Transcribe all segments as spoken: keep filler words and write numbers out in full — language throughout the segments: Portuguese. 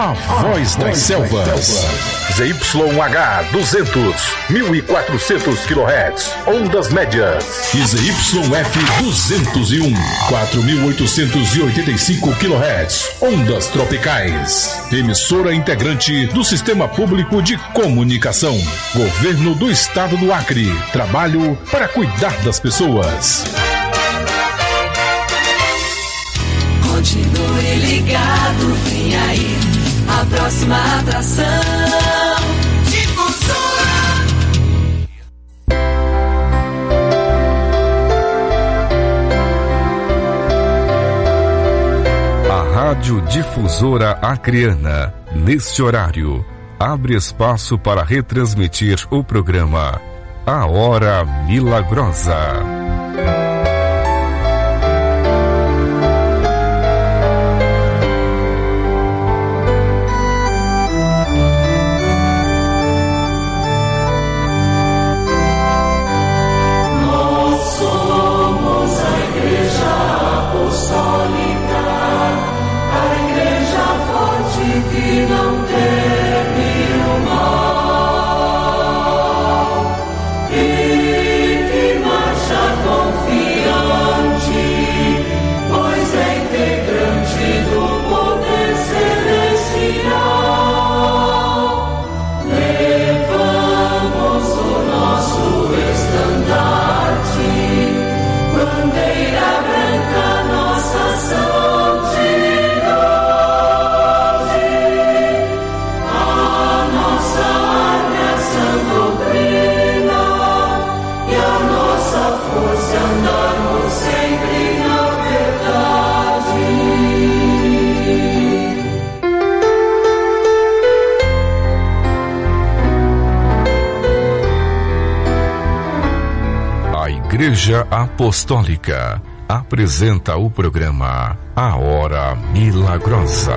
A Voz das Selvas. Z Y H duzentos, mil e quatrocentos quilohertz, ondas médias. E Z Y F duzentos e um, quatro mil oitocentos e oitenta e cinco quilohertz, ondas tropicais. Emissora integrante do Sistema Público de Comunicação. Governo do Estado do Acre. Trabalho para cuidar das pessoas. Continue ligado, vem aí a próxima atração. Difusora. A Rádio Difusora Acreana, neste horário, abre espaço para retransmitir o programa A Hora Milagrosa. Igreja Apostólica apresenta o programa A Hora Milagrosa.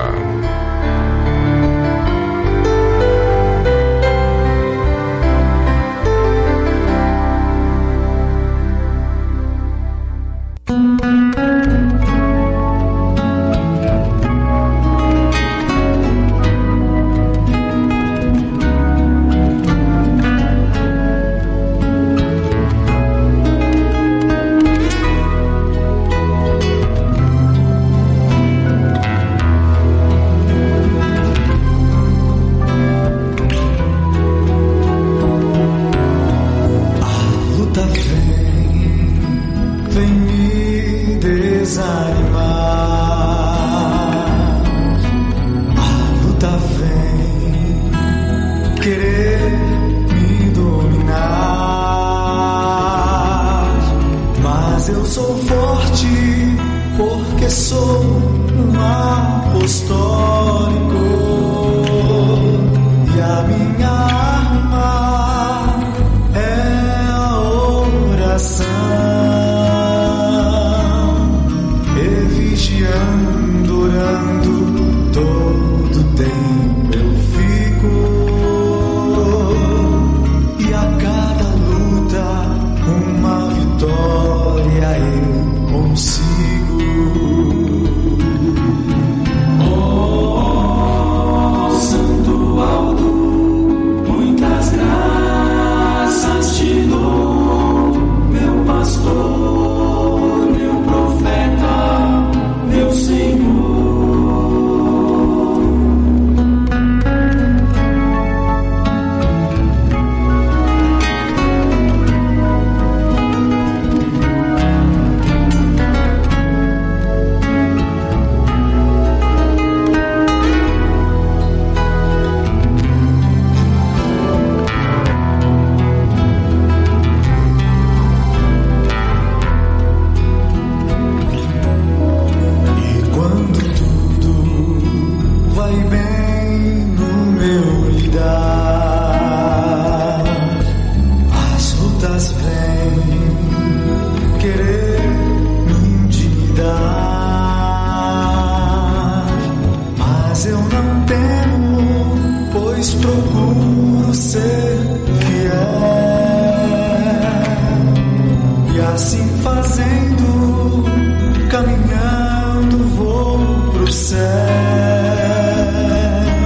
Caminhando vou pro céu.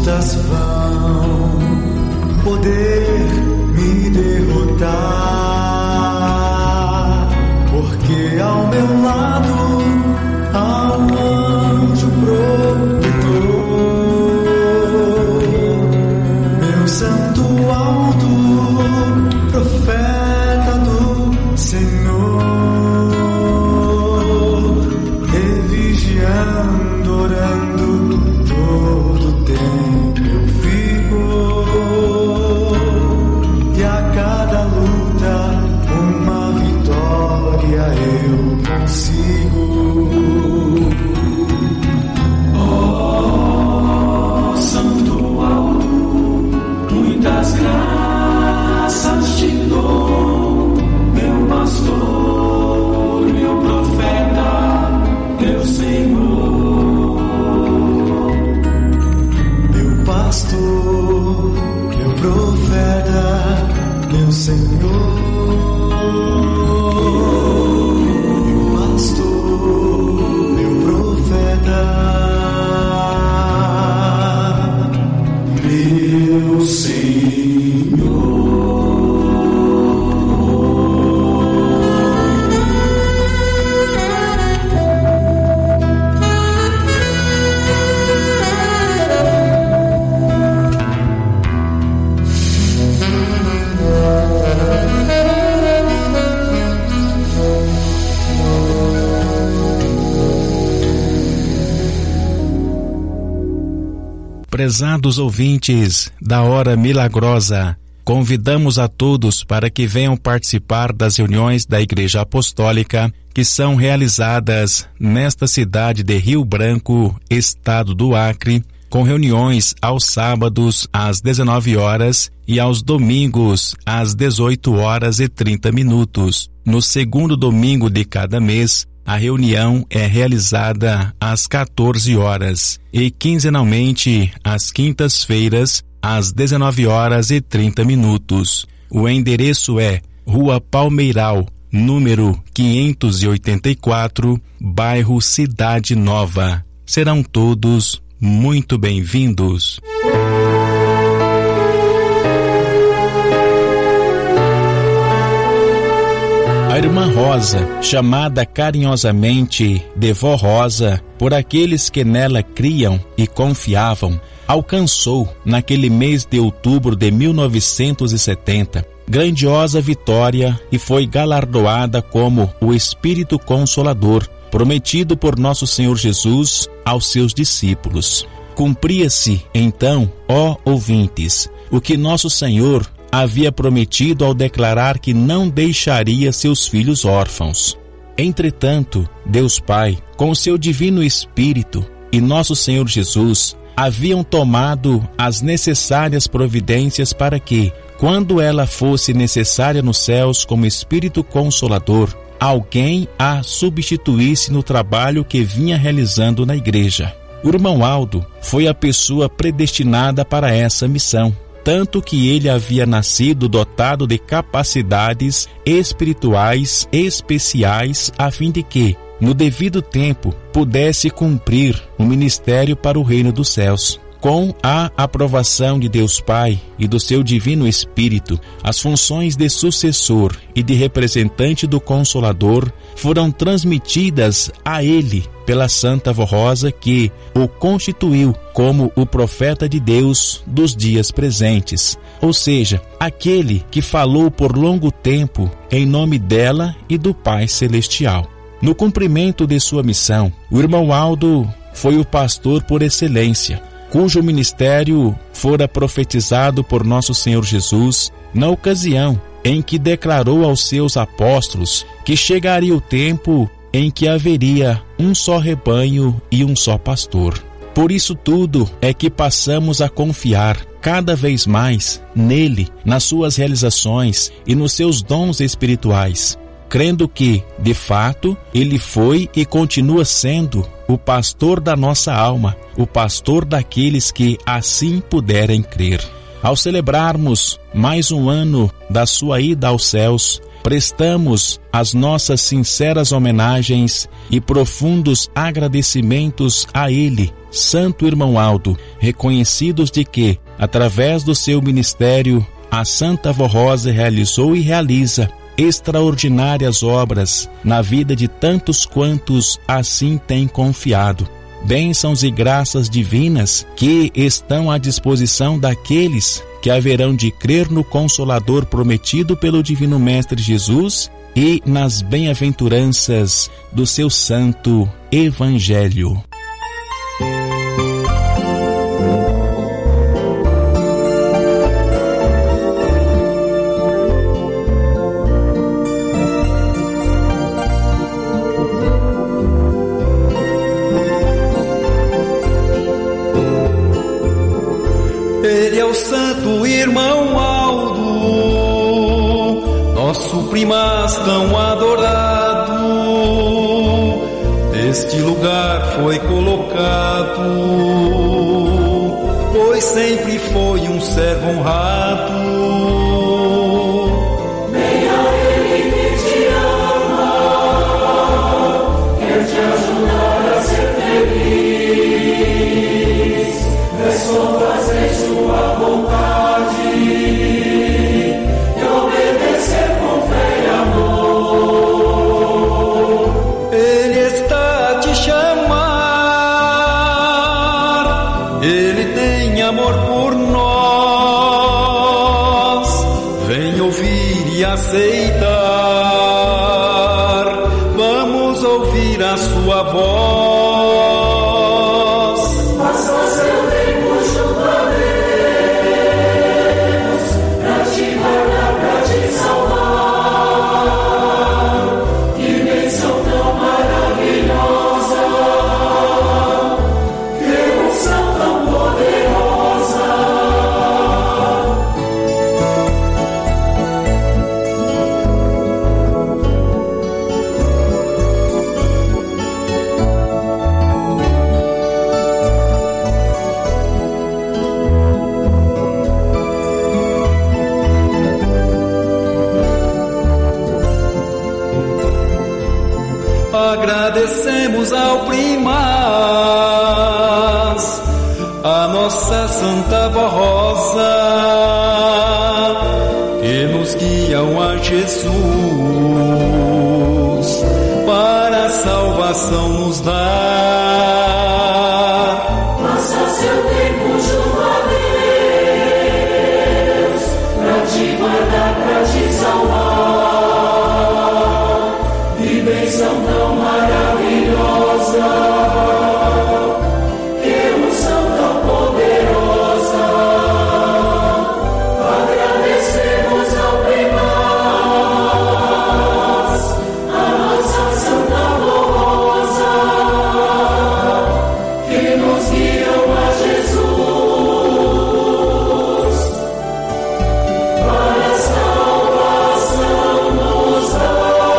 lutas vão poder me derrotar, porque ao meu lado há um anjo protetor, meu santo alto profeta do Senhor, e vigiando, orando todo o tempo eu fico, e a cada luta uma vitória eu consigo. Oh, santo alto, muitas graças te dou, meu pastor, meu profeta, meu Senhor, meu pastor, meu profeta, meu Senhor, meu pastor, meu profeta, meu Senhor. Prezados ouvintes da Hora Milagrosa, convidamos a todos para que venham participar das reuniões da Igreja Apostólica que são realizadas nesta cidade de Rio Branco, estado do Acre, com reuniões aos sábados às dezenove horas e aos domingos às dezoito horas e trinta minutos. No segundo domingo de cada mês, a reunião é realizada às quatorze horas e quinzenalmente às quintas-feiras às dezenove horas e trinta minutos. O endereço é Rua Palmeiral, número quinhentos e oitenta e quatro, bairro Cidade Nova. Serão todos muito bem-vindos. A irmã Rosa, chamada carinhosamente de Vó Rosa, por aqueles que nela criam e confiavam, alcançou, naquele mês de outubro de mil novecentos e setenta, grandiosa vitória e foi galardoada como o Espírito Consolador, prometido por nosso Senhor Jesus aos seus discípulos. Cumpria-se, então, ó ouvintes, o que nosso Senhor havia prometido ao declarar que não deixaria seus filhos órfãos. Entretanto, Deus Pai, com o seu divino Espírito e nosso Senhor Jesus, haviam tomado as necessárias providências para que, quando ela fosse necessária nos céus como Espírito Consolador, alguém a substituísse no trabalho que vinha realizando na igreja. O irmão Aldo foi a pessoa predestinada para essa missão, tanto que ele havia nascido dotado de capacidades espirituais especiais a fim de que, no devido tempo, pudesse cumprir o ministério para o reino dos céus. Com a aprovação de Deus Pai e do seu divino Espírito, as funções de sucessor e de representante do Consolador foram transmitidas a ele pela Santa Vó Rosa, que o constituiu como o profeta de Deus dos dias presentes, ou seja, aquele que falou por longo tempo em nome dela e do Pai Celestial. No cumprimento de sua missão, o irmão Aldo foi o pastor por excelência, cujo ministério fora profetizado por nosso Senhor Jesus na ocasião em que declarou aos seus apóstolos que chegaria o tempo em que haveria um só rebanho e um só pastor. Por isso tudo é que passamos a confiar cada vez mais nele, nas suas realizações e nos seus dons espirituais, crendo que, de fato, ele foi e continua sendo o pastor da nossa alma, o pastor daqueles que assim puderem crer. Ao celebrarmos mais um ano da sua ida aos céus, prestamos as nossas sinceras homenagens e profundos agradecimentos a ele, Santo Irmão Aldo, reconhecidos de que, através do seu ministério, a Santa Avó Rosa realizou e realiza extraordinárias obras na vida de tantos quantos assim têm confiado. Bênçãos e graças divinas que estão à disposição daqueles que haverão de crer no Consolador prometido pelo Divino Mestre Jesus e nas bem-aventuranças do seu Santo Evangelho. Ele é o Santo Irmão Aldo, nosso primaz tão adorado. Neste lugar foi colocado, pois sempre foi um servo honrado. Venha Ele que te ama, quer te ajudar a ser feliz. É só fazer sua vontade e obedecer com fé e amor. Ele está a te chamar, Ele tem amor por nós. Vem ouvir e aceitar, vamos ouvir a sua voz. Passa seu tempo junto a Deus, pra te guardar, pra te salvar. Que bênção tão maravilhosa, que unção tão poderosa. Agradecemos ao primaz, a nossa Santa Avó Rosa, que nos guiam a Jesus, para a salvação nos dar. Passa seu tempo junto a Deus, pra te guardar, pra te salvar. Que bênção tão maravilhosa, que unção tão poderosa. Agradecemos ao primaz, a nossa Santa Avó Rosa, que nos guiam a Jesus, para a salvação nos dar.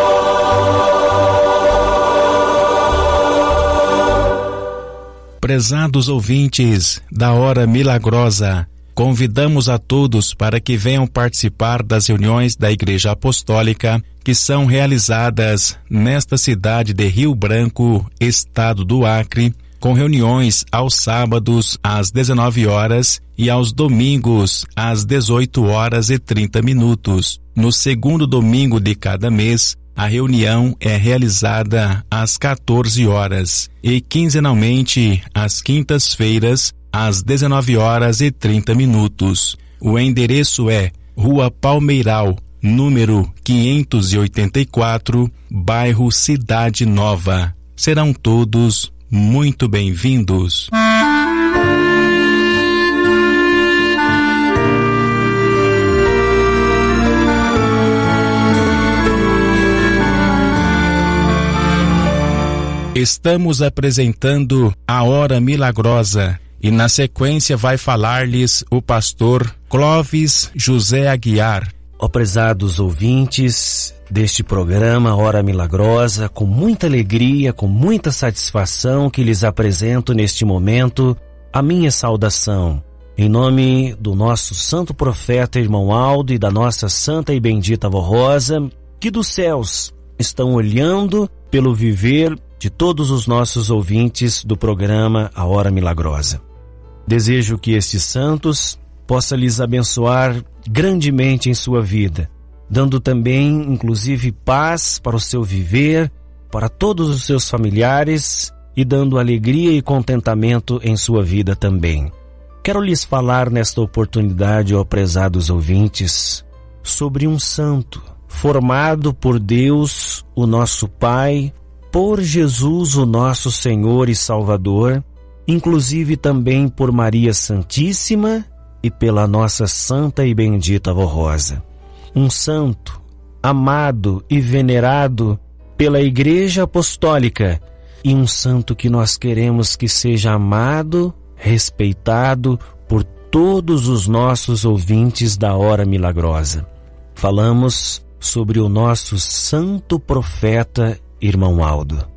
Prezados ouvintes da Hora Milagrosa, convidamos a todos para que venham participar das reuniões da Igreja Apostólica que são realizadas nesta cidade de Rio Branco, estado do Acre, com reuniões aos sábados às dezenove horas e aos domingos às dezoito horas e trinta minutos. No segundo domingo de cada mês, a reunião é realizada às quatorze horas e quinzenalmente às quintas-feiras às dezenove horas e trinta minutos. O endereço é Rua Palmeiral, número quinhentos e oitenta e quatro, bairro Cidade Nova. Serão todos muito bem-vindos. Estamos apresentando a Hora Milagrosa e na sequência vai falar-lhes o pastor Clóvis José Aguiar. Ó prezados ouvintes deste programa Hora Milagrosa, com muita alegria, com muita satisfação que lhes apresento neste momento a minha saudação. Em nome do nosso santo profeta irmão Aldo e da nossa santa e bendita Avó Rosa, que dos céus estão olhando pelo viver de todos os nossos ouvintes do programa A Hora Milagrosa. Desejo que estes santos possa lhes abençoar grandemente em sua vida, dando também, inclusive, paz para o seu viver, para todos os seus familiares e dando alegria e contentamento em sua vida também. Quero lhes falar nesta oportunidade, ó prezados ouvintes, sobre um santo formado por Deus, o nosso Pai, por Jesus, o nosso Senhor e Salvador, inclusive também por Maria Santíssima e pela nossa santa e bendita Vó Rosa. Um santo amado e venerado pela Igreja Apostólica e um santo que nós queremos que seja amado, respeitado por todos os nossos ouvintes da Hora Milagrosa. Falamos sobre o nosso santo profeta, irmão Aldo,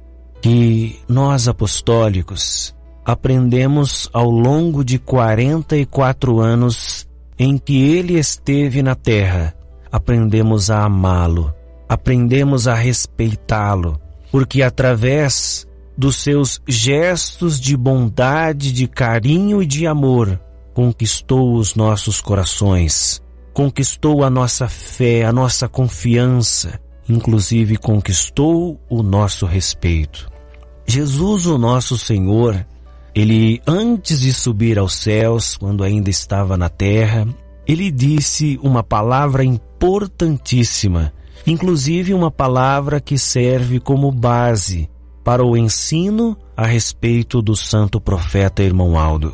que nós apostólicos aprendemos ao longo de quarenta e quatro anos em que ele esteve na terra. Aprendemos a amá-lo, aprendemos a respeitá-lo, porque através dos seus gestos de bondade, de carinho e de amor, conquistou os nossos corações, conquistou a nossa fé, a nossa confiança, inclusive conquistou o nosso respeito. Jesus, o nosso Senhor, ele, antes de subir aos céus, quando ainda estava na terra, ele disse uma palavra importantíssima, inclusive uma palavra que serve como base para o ensino a respeito do santo profeta irmão Aldo.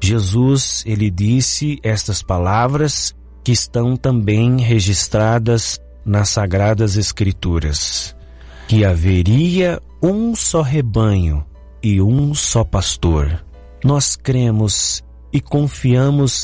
Jesus, ele disse estas palavras que estão também registradas nas Sagradas Escrituras, que haveria um só rebanho e um só pastor. Nós cremos e confiamos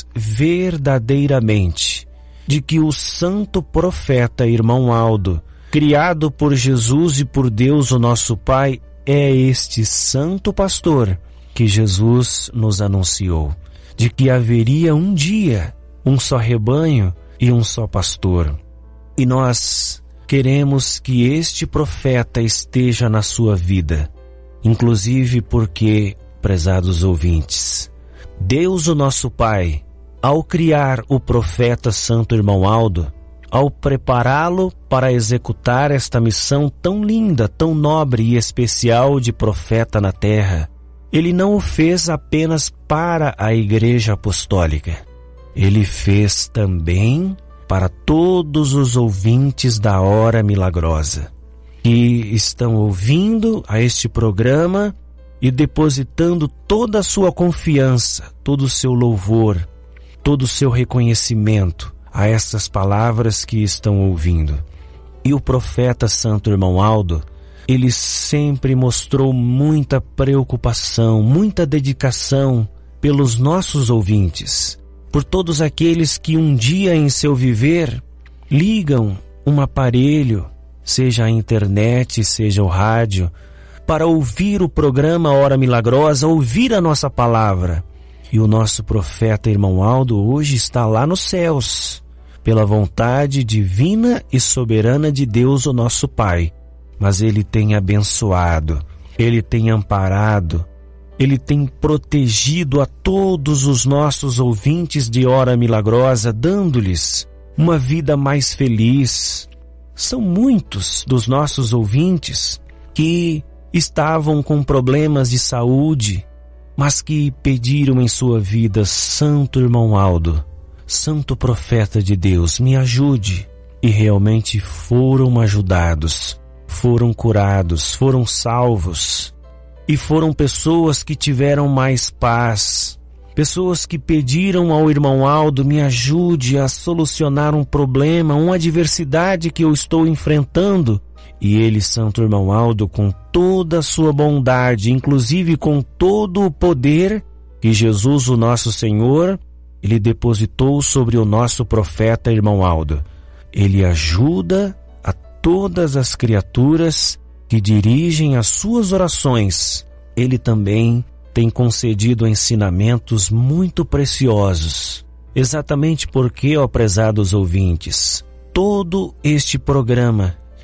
verdadeiramente de que o santo profeta irmão Aldo, criado por Jesus e por Deus o nosso Pai, é este santo pastor que Jesus nos anunciou, de que haveria um dia um só rebanho e um só pastor. E nós queremos que este profeta esteja na sua vida, inclusive porque, prezados ouvintes, Deus o nosso Pai, ao criar o profeta santo irmão Aldo, ao prepará-lo para executar esta missão tão linda, tão nobre e especial de profeta na terra, ele não o fez apenas para a Igreja Apostólica. Ele fez também para todos os ouvintes da Hora Milagrosa, que estão ouvindo a este programa e depositando toda a sua confiança, todo o seu louvor, todo o seu reconhecimento a essas palavras que estão ouvindo. E o profeta santo irmão Aldo, ele sempre mostrou muita preocupação, muita dedicação pelos nossos ouvintes, por todos aqueles que um dia em seu viver ligam um aparelho, seja a internet, seja o rádio, para ouvir o programa Hora Milagrosa, ouvir a nossa palavra. E o nosso profeta irmão Aldo hoje está lá nos céus, pela vontade divina e soberana de Deus, o nosso Pai. Mas ele tem abençoado, ele tem amparado, ele tem protegido a todos os nossos ouvintes de Hora Milagrosa, dando-lhes uma vida mais feliz. São muitos dos nossos ouvintes que estavam com problemas de saúde, mas que pediram em sua vida: Santo irmão Aldo, Santo profeta de Deus, me ajude. E realmente foram ajudados, foram curados, foram salvos. E foram pessoas que tiveram mais paz, pessoas que pediram ao irmão Aldo: me ajude a solucionar um problema, uma adversidade que eu estou enfrentando. E ele, santo irmão Aldo, com toda a sua bondade, inclusive com todo o poder que Jesus, o nosso Senhor, ele depositou sobre o nosso profeta irmão Aldo, ele ajuda a todas as criaturas que dirigem as suas orações. Ele também tem concedido ensinamentos muito preciosos. Exatamente porque, ó prezados ouvintes, todo este programa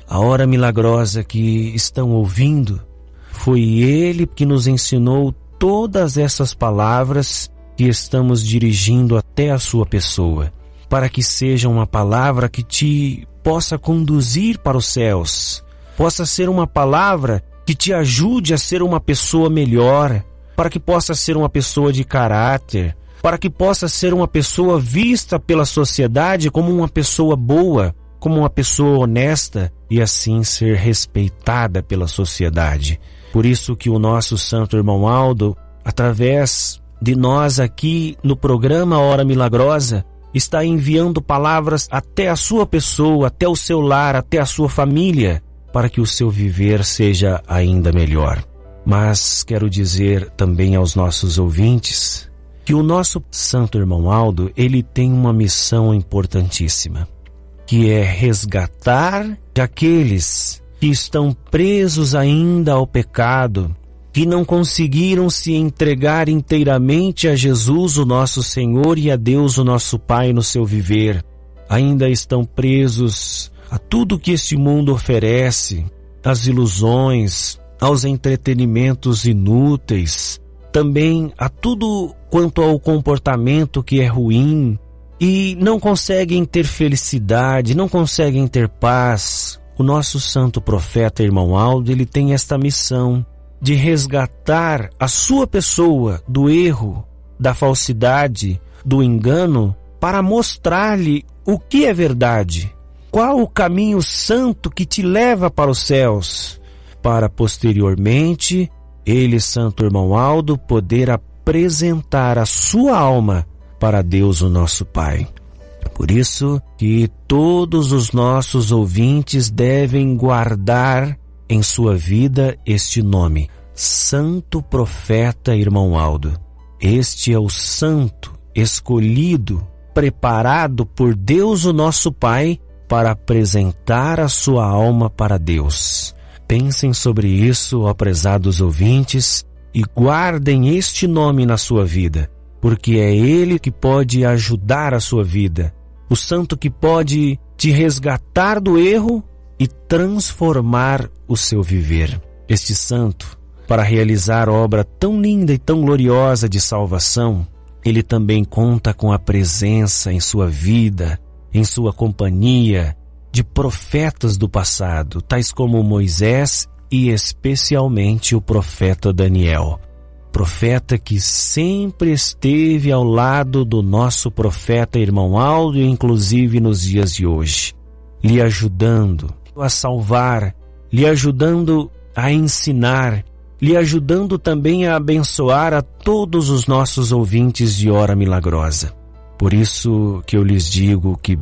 a hora milagrosa que estão ouvindo, foi Ele que nos ensinou todas essas palavras que estamos dirigindo até a sua pessoa, para que seja uma palavra que te possa conduzir para os céus, possa ser uma palavra que te ajude a ser uma pessoa melhor, para que possa ser uma pessoa de caráter, para que possa ser uma pessoa vista pela sociedade como uma pessoa boa, como uma pessoa honesta e assim ser respeitada pela sociedade. Por isso que o nosso santo irmão Aldo, através de nós aqui no programa Hora Milagrosa, está enviando palavras até a sua pessoa, até o seu lar, até a sua família, para que o seu viver seja ainda melhor. Mas quero dizer também aos nossos ouvintes que o nosso santo irmão Aldo, ele tem uma missão importantíssima, que é resgatar aqueles que estão presos ainda ao pecado, que não conseguiram se entregar inteiramente a Jesus, o nosso Senhor, e a Deus, o nosso Pai, no seu viver. Ainda estão presos a tudo que este mundo oferece, às ilusões, aos entretenimentos inúteis, também a tudo quanto ao comportamento que é ruim, e não conseguem ter felicidade, não conseguem ter paz. O nosso santo profeta, irmão Aldo, ele tem esta missão de resgatar a sua pessoa do erro, da falsidade, do engano, para mostrar-lhe o que é verdade. Qual o caminho santo que te leva para os céus? Para posteriormente, ele, santo irmão Aldo, poder apresentar a sua alma para Deus, o nosso Pai. Por isso que todos os nossos ouvintes devem guardar em sua vida este nome, Santo Profeta Irmão Aldo. Este é o santo escolhido, preparado por Deus, o nosso Pai, para apresentar a sua alma para Deus. Pensem sobre isso, ó prezados ouvintes, e guardem este nome na sua vida, porque é Ele que pode ajudar a sua vida, o santo que pode te resgatar do erro e transformar o seu viver. Este santo, para realizar obra tão linda e tão gloriosa de salvação, ele também conta com a presença em sua vida, em sua companhia, de profetas do passado, tais como Moisés e especialmente o profeta Daniel. Profeta que sempre esteve ao lado do nosso profeta irmão Aldo, inclusive nos dias de hoje, lhe ajudando a salvar, lhe ajudando a ensinar, lhe ajudando também a abençoar a todos os nossos ouvintes de Hora Milagrosa. Por isso que eu lhes digo que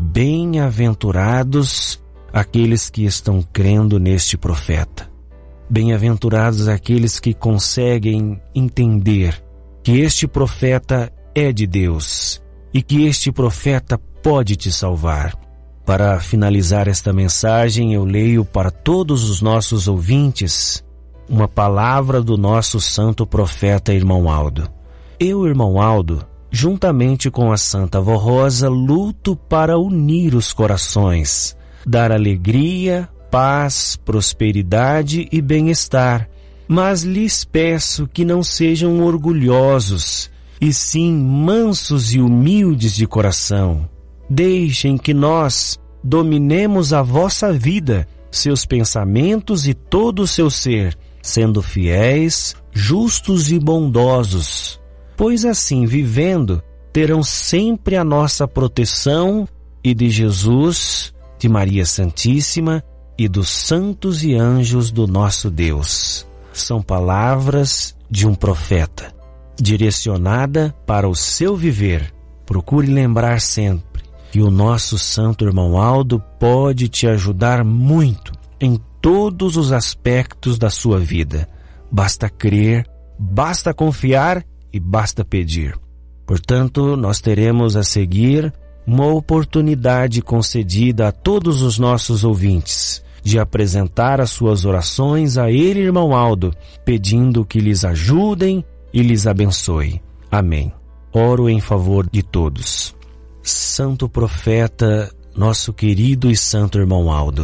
bem-aventurados aqueles que estão crendo neste profeta. Bem-aventurados aqueles que conseguem entender que este profeta é de Deus e que este profeta pode te salvar. Para finalizar esta mensagem, eu leio para todos os nossos ouvintes uma palavra do nosso santo profeta irmão Aldo. Eu, irmão Aldo, juntamente com a Santa Avó Rosa, luto para unir os corações, dar alegria, paz, prosperidade e bem-estar. Mas lhes peço que não sejam orgulhosos, e sim mansos e humildes de coração. Deixem que nós dominemos a vossa vida, seus pensamentos e todo o seu ser, sendo fiéis, justos e bondosos. Pois assim, vivendo, terão sempre a nossa proteção e de Jesus, de Maria Santíssima e dos santos e anjos do nosso Deus. São palavras de um profeta, direcionada para o seu viver. Procure lembrar sempre que o nosso santo irmão Aldo pode te ajudar muito em todos os aspectos da sua vida. Basta crer, basta confiar e basta pedir. Portanto, nós teremos a seguir uma oportunidade concedida a todos os nossos ouvintes de apresentar as suas orações a ele, irmão Aldo, pedindo que lhes ajudem e lhes abençoe. Amém. Oro em favor de todos. Santo profeta, nosso querido e santo irmão Aldo,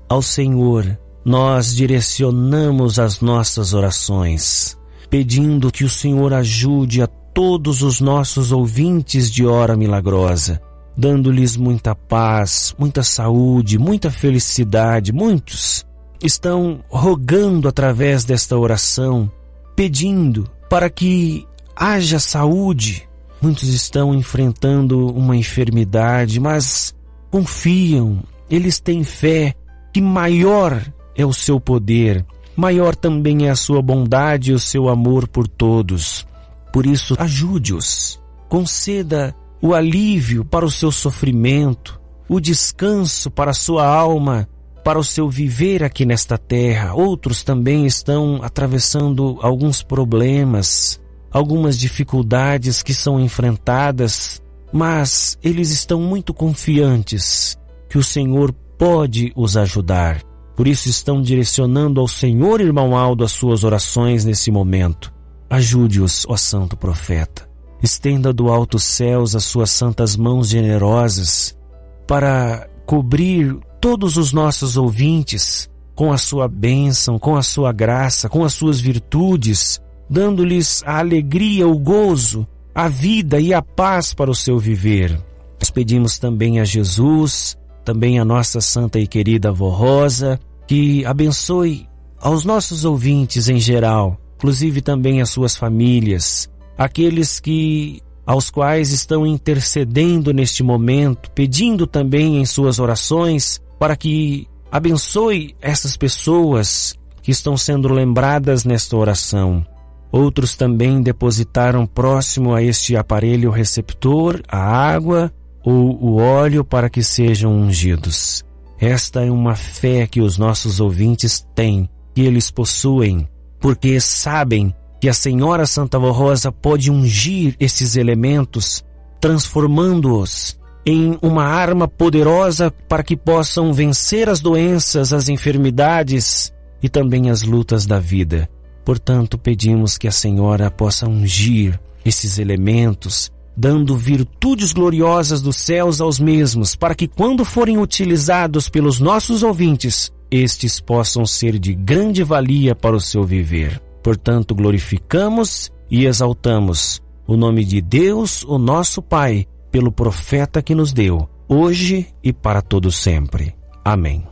ao Senhor, nós direcionamos as nossas orações, pedindo que o Senhor ajude a todos os nossos ouvintes de Hora Milagrosa, dando-lhes muita paz, muita saúde, muita felicidade. Muitos estão rogando através desta oração, pedindo para que haja saúde. Muitos estão enfrentando uma enfermidade, mas confiam, eles têm fé que maior é o seu poder, maior também é a sua bondade e o seu amor por todos. Por isso, ajude-os, conceda o alívio para o seu sofrimento, o descanso para a sua alma, para o seu viver aqui nesta terra. Outros também estão atravessando alguns problemas, algumas dificuldades que são enfrentadas, mas eles estão muito confiantes que o Senhor pode os ajudar. Por isso estão direcionando ao Senhor, irmão Aldo, as suas orações nesse momento. Ajude-os, ó Santo Profeta. Estenda do alto céus as suas santas mãos generosas para cobrir todos os nossos ouvintes com a sua bênção, com a sua graça, com as suas virtudes, dando-lhes a alegria, o gozo, a vida e a paz para o seu viver. Nós pedimos também a Jesus, também a nossa santa e querida avó Rosa, que abençoe aos nossos ouvintes em geral, inclusive também as suas famílias, aqueles que aos quais estão intercedendo neste momento, pedindo também em suas orações para que abençoe essas pessoas que estão sendo lembradas nesta oração. Outros também depositaram próximo a este aparelho receptor a água ou o óleo para que sejam ungidos. Esta é uma fé que os nossos ouvintes têm, que eles possuem, porque sabem que a Senhora Santa Avó Rosa pode ungir esses elementos, transformando-os em uma arma poderosa para que possam vencer as doenças, as enfermidades e também as lutas da vida. Portanto, pedimos que a Senhora possa ungir esses elementos, dando virtudes gloriosas dos céus aos mesmos, para que quando forem utilizados pelos nossos ouvintes, estes possam ser de grande valia para o seu viver. Portanto, glorificamos e exaltamos o nome de Deus, o nosso Pai, pelo profeta que nos deu, hoje e para todo sempre. Amém.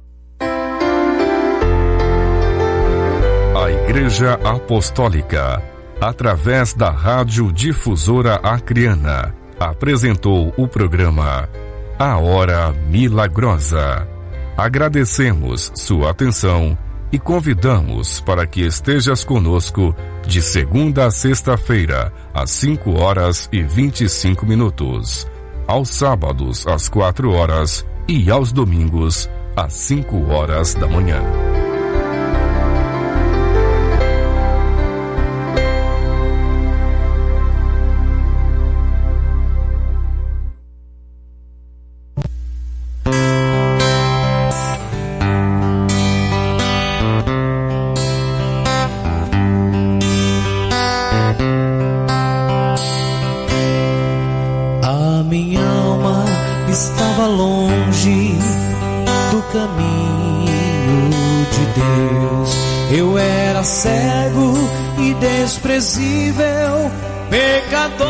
A Igreja Apostólica, através da Rádio Difusora Acreana, apresentou o programa A Hora Milagrosa. Agradecemos sua atenção e convidamos para que estejas conosco de segunda a sexta-feira, às cinco horas e vinte e cinco minutos, aos sábados às quatro horas e aos domingos às cinco horas da manhã. Cego e desprezível, pecador,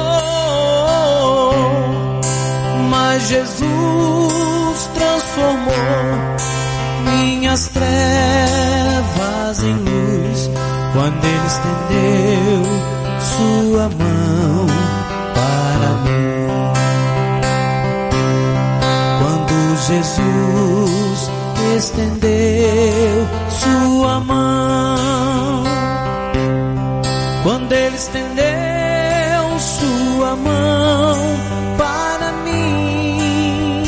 mas Jesus transformou minhas trevas em luz, quando Ele estendeu sua mão para mim. Quando Jesus estendeu sua mão, quando Ele estendeu sua mão para mim,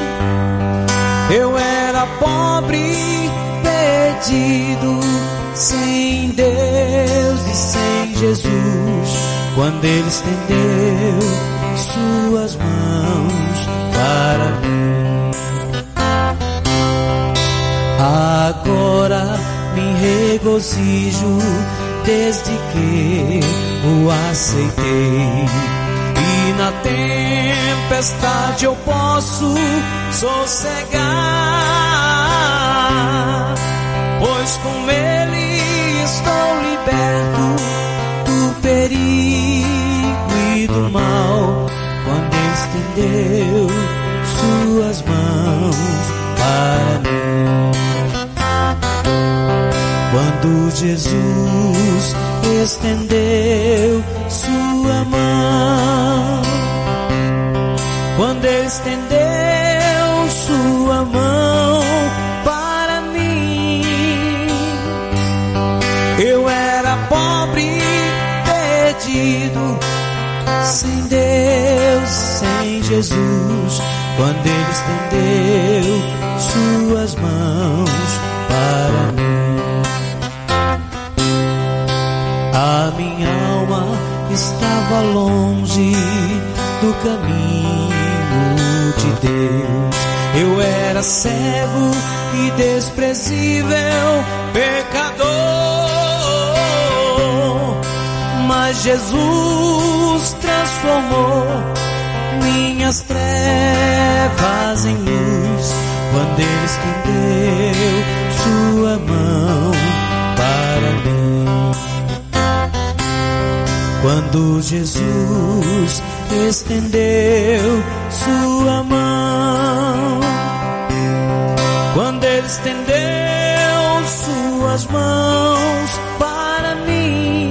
eu era pobre, perdido, sem Deus e sem Jesus, quando Ele estendeu suas mãos para mim. Agora me regozijo desde que o aceitei, e na tempestade eu posso sossegar, pois com ele estou liberto do perigo e do mal, quando estendeu suas mãos para mim. Quando Jesus estendeu sua mão, quando ele estendeu sua mão para mim, eu era pobre, perdido, sem Deus, sem Jesus, quando ele estendeu suas mãos para mim. A minha alma estava longe do caminho de Deus. Eu era cego e desprezível, pecador, mas Jesus transformou minhas trevas em luz, quando ele estendeu sua mão para mim. Quando Jesus estendeu sua mão, quando ele estendeu suas mãos para mim,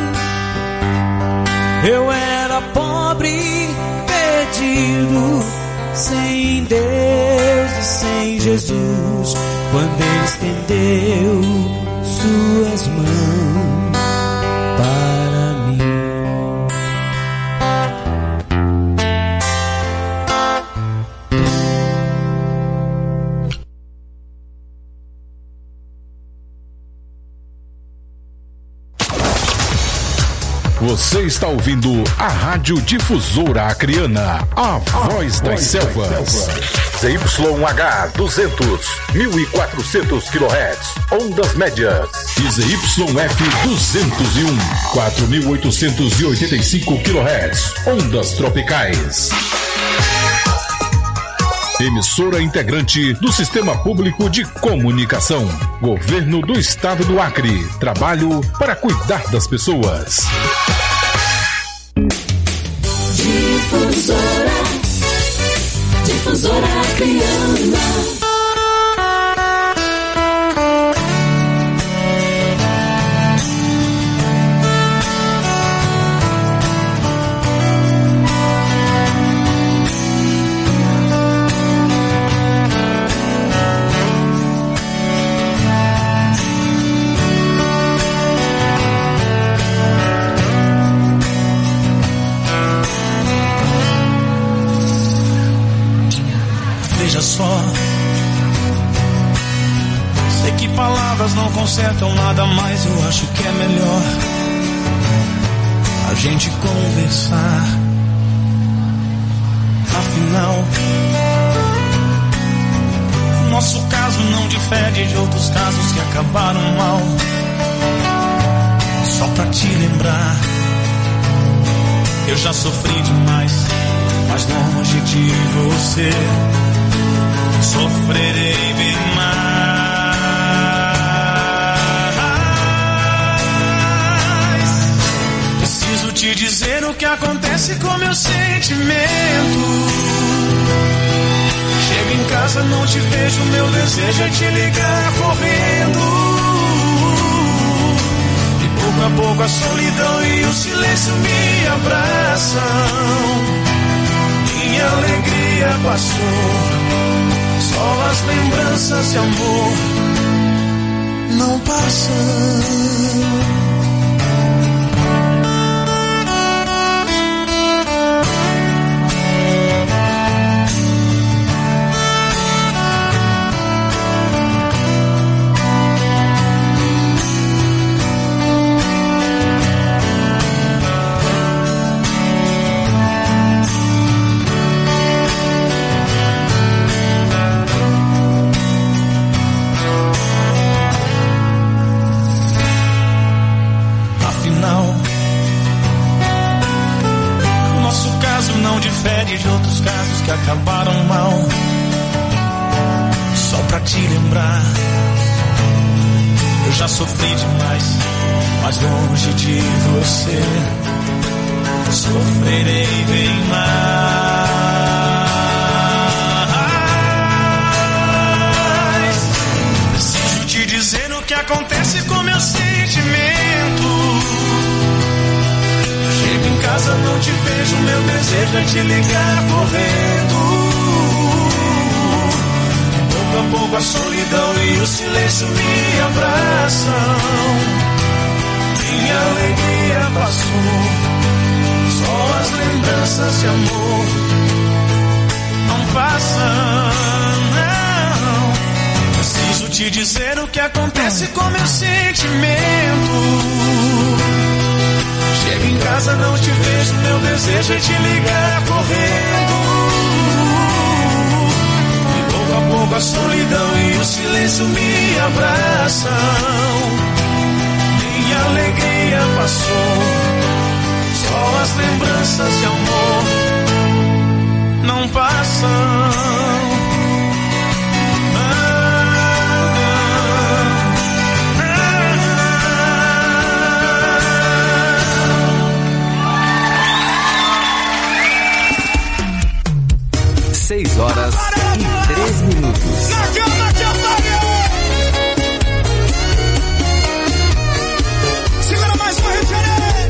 eu era pobre, perdido, sem Deus e sem Jesus, quando ele estendeu suas mãos para mim. Você está ouvindo a Rádio Difusora Acreana, a voz das selvas. Z Y H duzentos, mil e quatrocentos quilohertz, ondas médias. E Z Y F duzentos e um, quatro mil oitocentos e oitenta e cinco quilohertz, ondas tropicais. Emissora integrante do Sistema Público de Comunicação. Governo do Estado do Acre. Trabalho para cuidar das pessoas. Difusora, Difusora Acreana. Só sei que palavras não consertam nada, mas eu acho que é melhor a gente conversar. Afinal, nosso caso não difere de outros casos que acabaram mal. Só pra te lembrar, eu já sofri demais, mas longe de você sofrerei bem mais. Preciso te dizer o que acontece com meu sentimento. Chego em casa, não te vejo, meu desejo é te ligar correndo. E pouco a pouco a solidão e o silêncio me abraçam. Minha alegria passou, só as lembranças de amor não passam. De outros casos que acabaram mal. Só pra te lembrar, eu já sofri demais, mas longe de você sofrerei bem mais. Preciso te dizer o que acontece com meu sentimento. Chego em casa, não te vejo, meu desejo é te ligar correndo. Pouco a pouco a solidão e o silêncio me abraçam. Minha alegria passou, só as lembranças de amor não passam, não. Preciso te dizer o que acontece com meu sentimento. Chego em casa, não te vejo, meu desejo é te ligar correndo. Pouco a pouco a solidão e o silêncio me abraçam. Minha alegria passou, só as lembranças de amor não passam. Seis horas e três minutos. Na cama que eu paguei. Segura mais uma, Rio de Janeiro.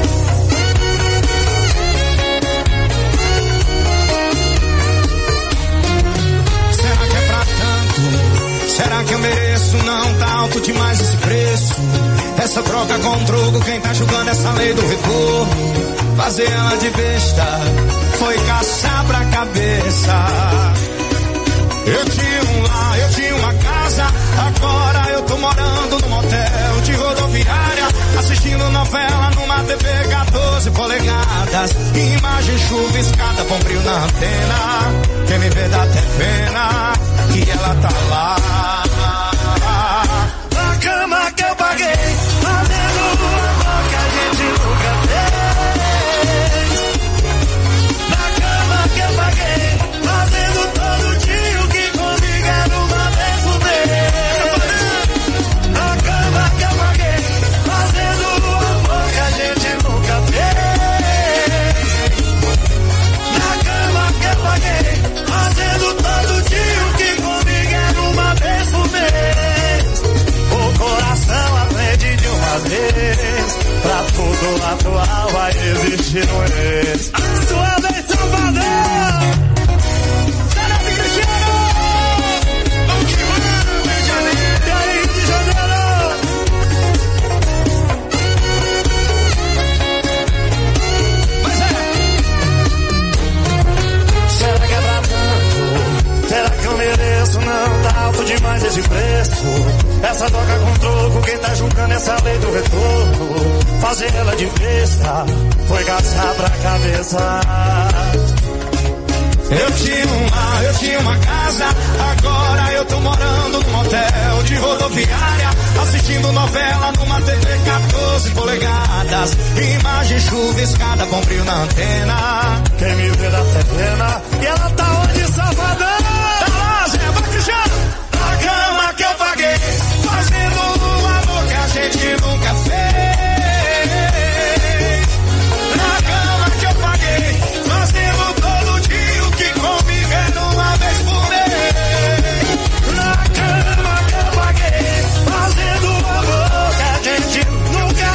Será que é pra tanto? Será que eu mereço? Não tá alto demais esse preço. Essa troca com troco, quem tá julgando essa lei do retorno? Fazer ela de besta foi caçar pra cabeça. Eu tinha um lar, eu tinha uma casa, agora eu tô morando num motel de rodoviária, assistindo novela numa T V quatorze polegadas, imagem chuviscada, bom brilho na antena, quem me vê dá até pena que ela tá lá. Na cama que eu paguei, fazendo o amor que a gente nunca fez. Na cama que eu paguei, fazendo todo dia o que comigo era uma vez por mês. Na cama que eu paguei, fazendo o amor que a gente nunca fez. Na cama que eu paguei, fazendo todo dia o que comigo era uma vez por mês. O coração aprende de uma vez, pra tudo atual vai existir um ex. A sua vez, Salvador! Será-se Cristiano! Vamos que vamos, Rio de Janeiro! E aí, Rio de Janeiro? Mas é! Será que é pra tanto? Será que eu mereço? Não, tá alto demais esse preço. Essa troca com troco, quem tá julgando essa lei do retorno? Fazer ela de besta foi caçar pra cabeça. Eu tinha um lar, eu tinha uma casa, agora eu tô morando num hotel de rodoviária, assistindo novela numa T V quatorze polegadas, imagem chuviscada, bom brilho na antena, quem me vê dá até pena. E ela tá onde, Salvador? Tá lá, Zé, vai Cristiano! Na cama que eu paguei, fazendo um amor que a gente nunca fez. Na cama que eu paguei, fazendo todo dia o que comigo era uma vez por mês. Na cama que eu paguei, fazendo um amor que a gente nunca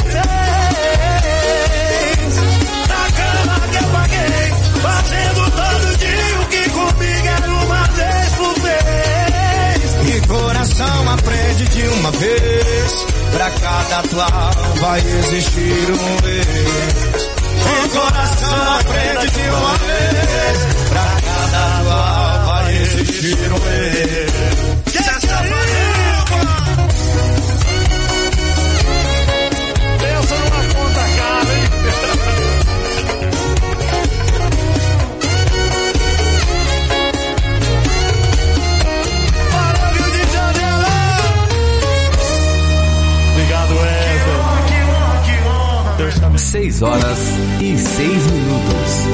fez. Na cama que eu paguei, fazendo todo dia o que comigo era uma vez por vez. E coração aprende de uma vez, pra cada atual vai existir um ex. O coração aprende de uma vez, pra cada atual vai existir um ex. Que essa pensa numa conta cara, hein? Para, Rio de Janeiro! Obrigado, Wesley. Deus te abençoe. Seis horas e seis minutos.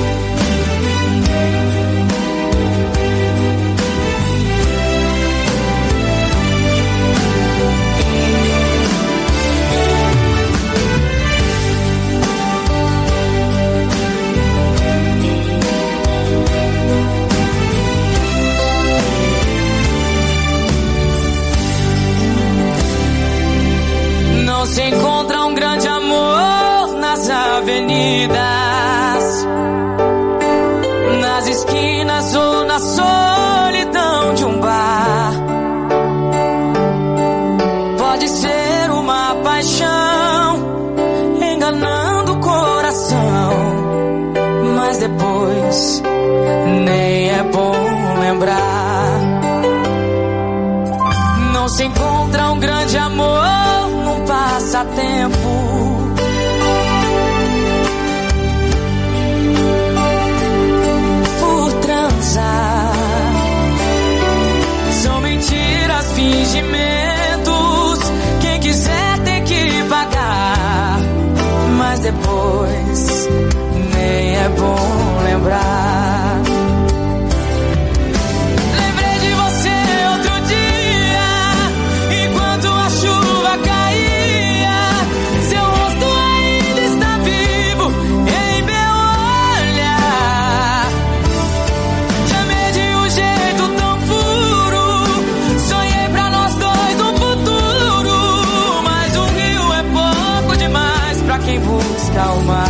avenidas, nas esquinas ou na solidão de um bar. Pode ser uma paixão enganando o coração, mas depois nem é bom lembrar. Não se encontra um grande amor num passatempo. Por transar, são mentiras, fingimentos. Quem quiser tem que pagar, mas depois nem é bom lembrar. Lembrei de você outro dia, enquanto a chuva caía. Seu rosto ainda está vivo em meu olhar. Te amei de um jeito tão puro, sonhei pra nós dois um futuro. Mas um rio é pouco demais pra quem busca o mar.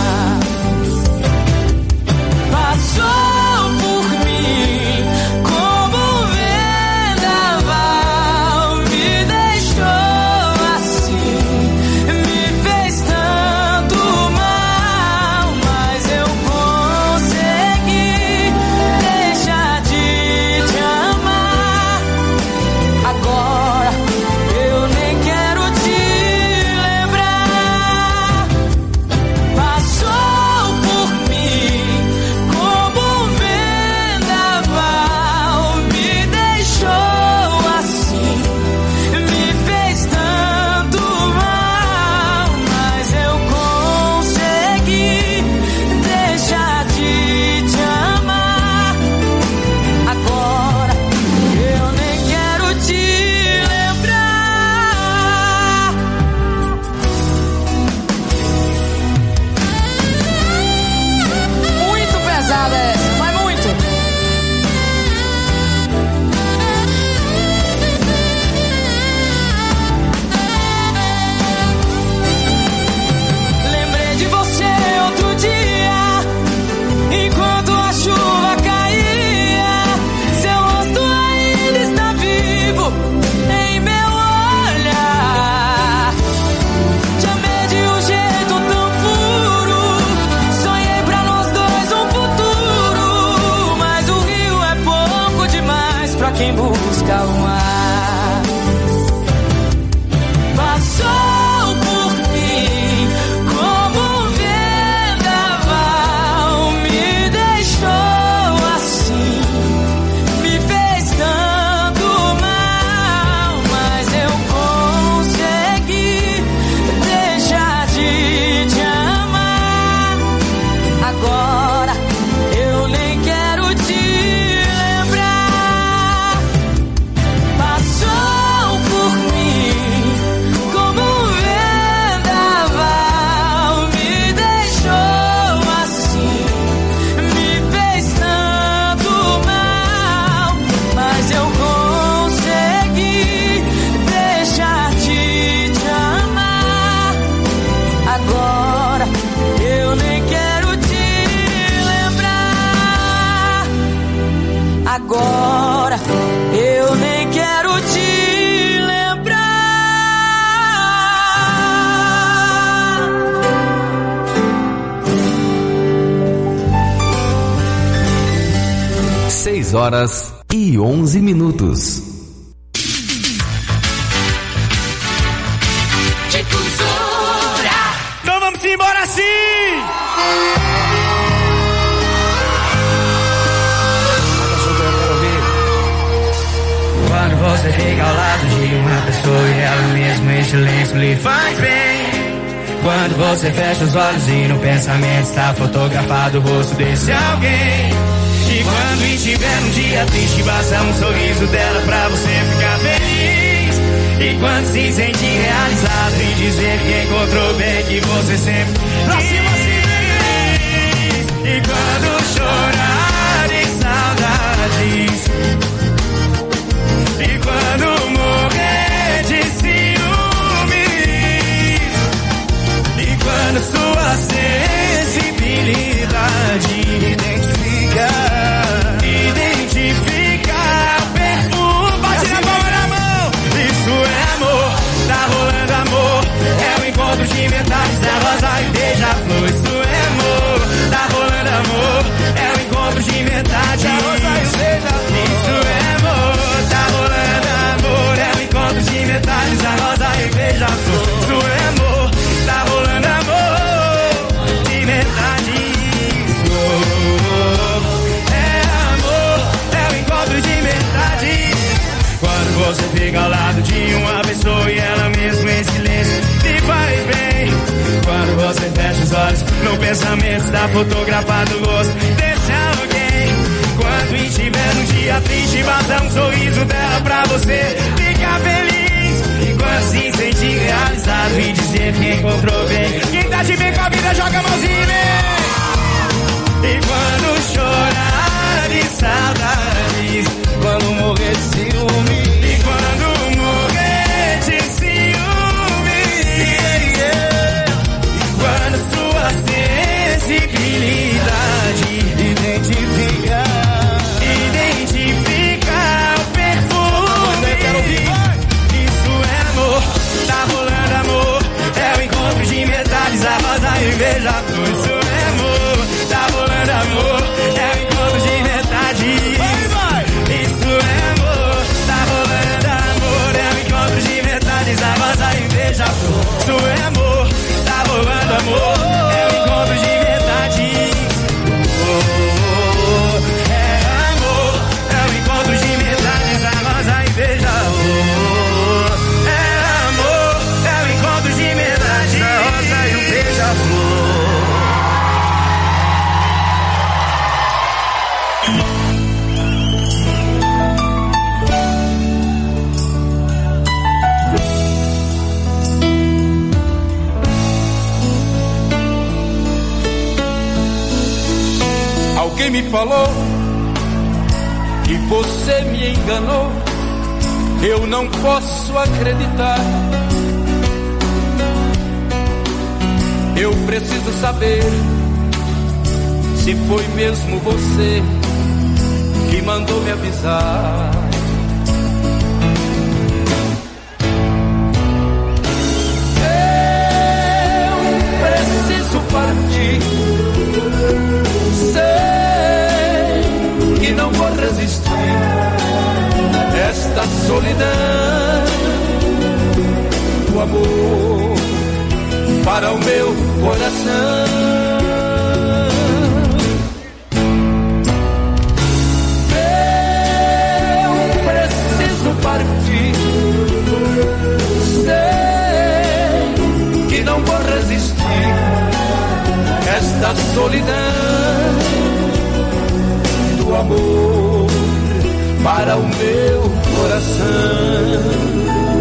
Passou por mim como um vendaval, me deixou assim, me fez tanto mal, mas eu consegui deixar de te amar. Agora eu nem quero te lembrar. Passou por mim como um vendaval, me deixou assim, me fez tanto mal, mas eu consegui deixar de te amar. Agora eu nem quero te lembrar. Muito pesada essa, mas muito. Lembrei de você outro dia, enquanto a chuva caía. Seu rosto ainda está vivo em meu olhar. Te amei de um jeito tão puro, sonhei pra nós dois um futuro. Mas o rio é pouco demais pra quem busca o mar. Passou por mim como um vendaval, me deixou assim, me fez tanto mal, mas eu consegui deixar de te amar. Agora eu nem quero te lembrar. Passou por mim como um vendaval, me deixou assim, me fez tanto mal, mas eu consegui deixar de te amar. Agora eu nem quero te lembrar. Agora eu nem quero te lembrar. Seis horas e onze minutos. Difusora. Então vamos embora sim! Quando você fica ao lado de uma pessoa e ela mesmo em silêncio lhe faz bem. Quando você fecha os olhos e no pensamento está fotografado o rosto desse alguém. E quando estiver num dia triste, basta um sorriso dela pra você ficar feliz. E quando se sentir realizado e dizer que encontrou bem que você sempre pra cima se feliz. E quando chorar de saudades, e quando morrer de ciúmes, e quando sua sensibilidade. Identifica, identifica o perfume. Bate na palma da mão. Isso é amor, tá rolando amor. É o encontro de metades da rosa e beija-flor. Isso é amor, tá rolando amor. É o encontro de metades da rosa e beija-flor. Isso é amor, tá rolando amor. É o encontro de metades da rosa e beija-flor. Isso é amor, tá rolando amor. De metades, oh, é amor, é o encontro de metades. Quando você fica ao lado de uma pessoa e ela mesmo em silêncio te faz bem. Quando você fecha os olhos, no pensamento está fotografado o rosto desse alguém. Quando estiver num dia triste, basta um sorriso dela pra você ficar feliz. E quando se sentir realizado e dizer que encontrou bem, quem tá de bem com a vida joga a mãozinha e vem. E quando chorar de saudades, quando morrer de ciúme, e quando morrer de ciúme, yeah, yeah. E quando sua sensibilidade identifica, identifica o perfume. Isso é amor, tá rolando amor. É o encontro de metades, a rosa e beija-flor. Isso é amor, tá rolando amor. É o encontro de metades. Isso é amor, tá rolando amor. É o encontro de metades, a rosa e beija-flor. Isso é amor, tá rolando amor. É o encontro de metades. Oh, é amor, é o encontro de metades, a rosa e beija-flor. É amor, é o encontro de metades, a rosa e o beija-flor. Alguém me falou que você me enganou. Eu não posso acreditar. Eu preciso saber se foi mesmo você que mandou me avisar. Eu preciso partir. Sei que não vou resistir esta solidão. O amor para o meu coração. Eu preciso partir. Sei que não vou resistir esta solidão do amor para o meu coração.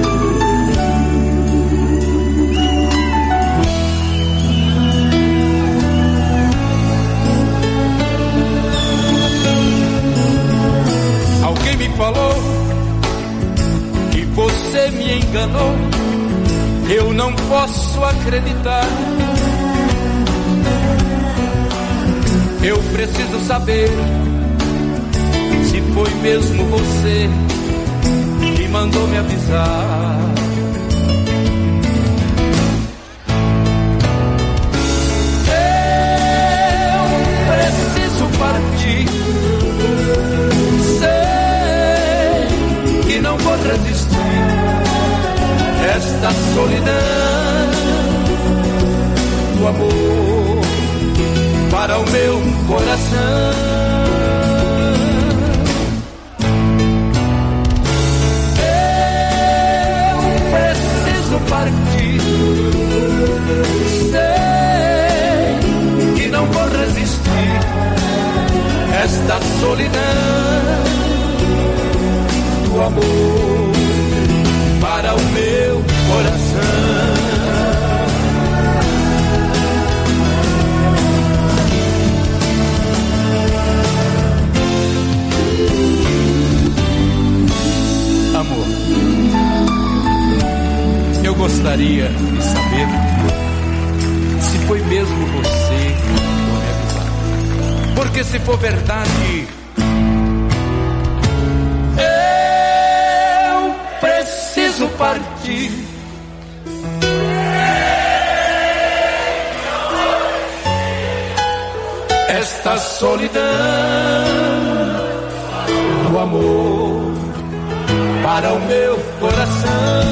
Alguém me falou que você me enganou. Eu não posso acreditar. Eu preciso saber se foi mesmo você que mandou me avisar. Eu preciso partir. Sei que não vou resistir esta solidão do amor para o meu coração. Eu preciso partir. Sei que não vou resistir esta solidão do amor para o meu coração. Amor, eu gostaria de saber se foi mesmo você que mandou me avisar. Porque se for verdade, eu preciso partir. Esta solidão do amor para o meu coração.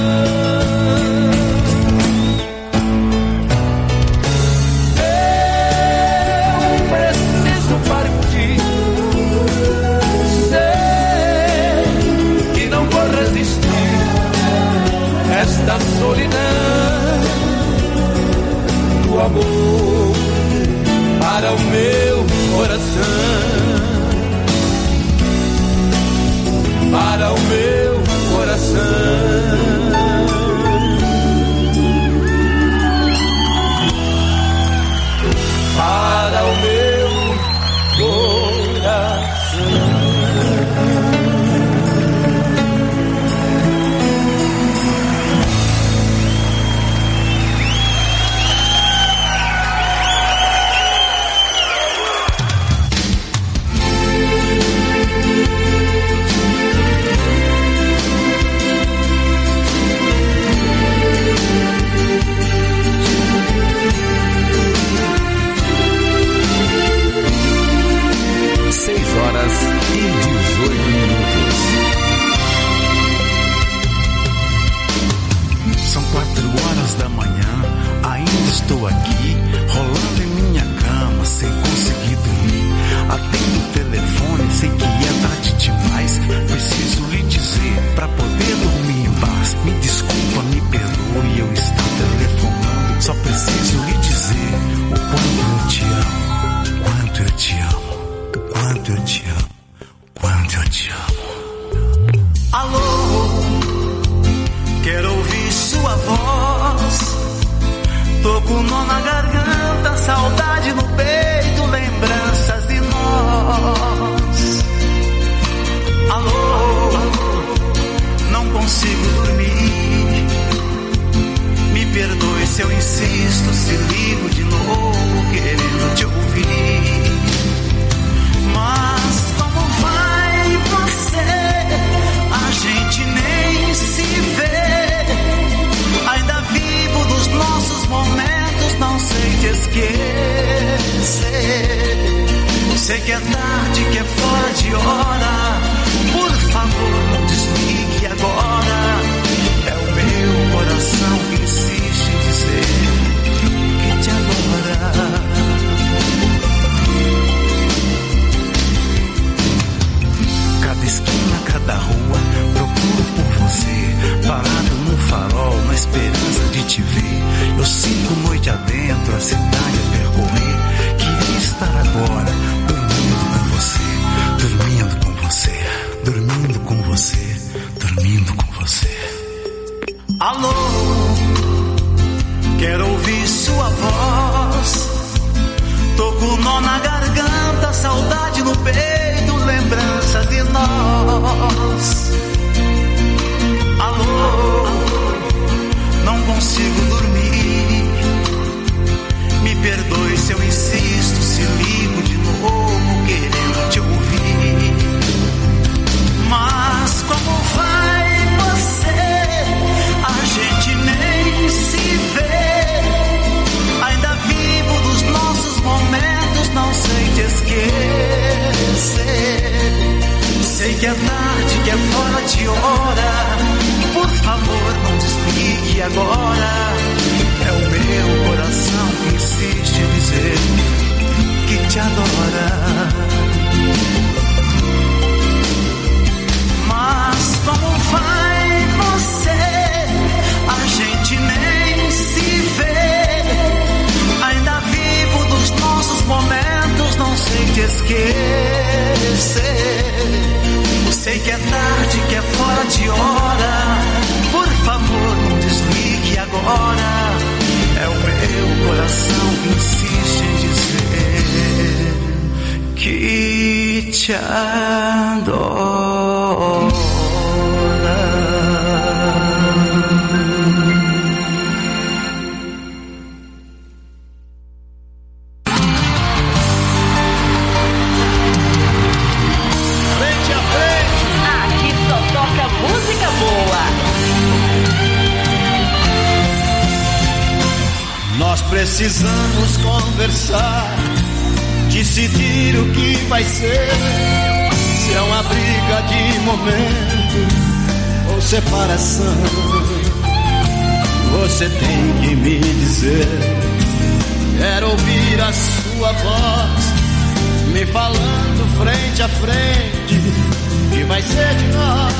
Eu preciso partir. Sei que não vou resistir. Esta solidão do amor para o meu coração, para o meu coração, para o meu coração. Horas e dezoito minutos. São quatro horas da manhã, ainda estou aqui, rolando em minha cama, sem conseguir dormir. Atendo o telefone, sei que é tarde demais. Preciso lhe dizer, pra poder dormir em paz. Me desculpa, me perdoe, eu estou telefonando. Só preciso lhe dizer o quanto eu te amo, quanto eu te amo. Quanto eu te amo, quanto eu te amo. Alô, quero ouvir sua voz. Tô com nó na garganta, saudade no peito, lembranças de nós. Alô, não consigo dormir. Me perdoe se eu insisto, se ligo de novo, querendo te ouvir. Mas como vai você? A gente nem se vê. Ainda vivo dos nossos momentos, não sei te esquecer. Sei que é tarde, que é fora de hora. Por favor, não desligue agora. É o meu coração que insiste em dizer que te adora. Cada esquina, cada rua, procuro por você, parado num farol, na esperança de te ver. Eu sigo noite adentro, a cidade a percorrer. Queria estar agora, dormindo com você, dormindo com você, dormindo com você, dormindo com você. Alô, quero ouvir sua voz. Tô com nó na garganta, saudade no peito, lembranças de nós. Alô, não consigo dormir. Me perdoe se eu insisto, se ligo de novo, querendo te ouvir. Mas como vai você? A gente nem se vê. Ainda vivo dos nossos momentos, não sei te esquecer. Sei que é tarde, que é fora de hora. Por favor, não desligue agora. É o meu coração que insiste em dizer que te adora. Mas como vai você? A gente nem se vê. Ainda vivo dos nossos momentos, não sei te esquecer. Sei que é tarde, que é fora de hora. Por favor, não desligue agora. É o meu coração que insiste em dizer que te adora. Precisamos conversar, decidir o que vai ser. Se é uma briga de momento ou separação, você tem que me dizer. Quero ouvir a sua voz me falando frente a frente que vai ser de nós.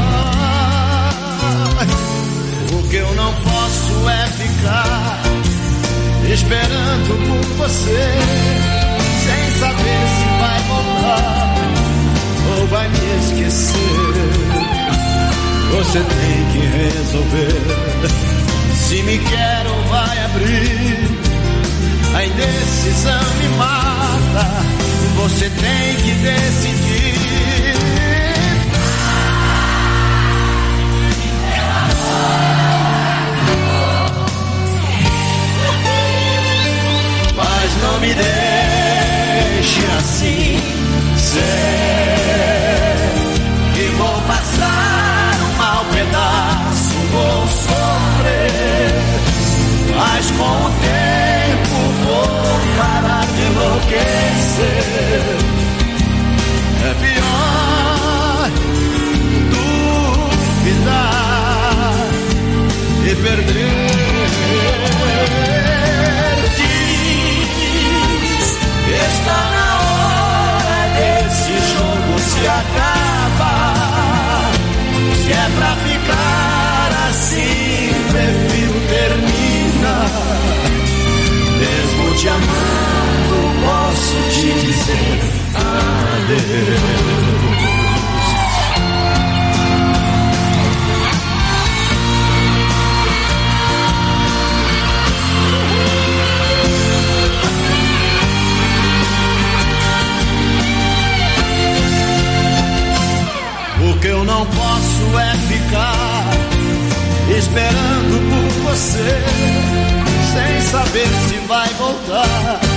O que eu não posso é ficar esperando por você, sem saber se vai voltar ou vai me esquecer. Você tem que resolver se me quer ou vai abrir. A indecisão me mata, você tem que decidir. Mas não me deixe assim ser, que vou passar um mau pedaço, vou sofrer. Mas com o tempo vou parar de enlouquecer. É pior duvidar e perder. Está na hora desse jogo se acabar. Se é pra ficar assim, prefiro terminar. Mesmo te amando, posso te dizer adeus. O que eu não posso é ficar esperando por você, sem saber se vai voltar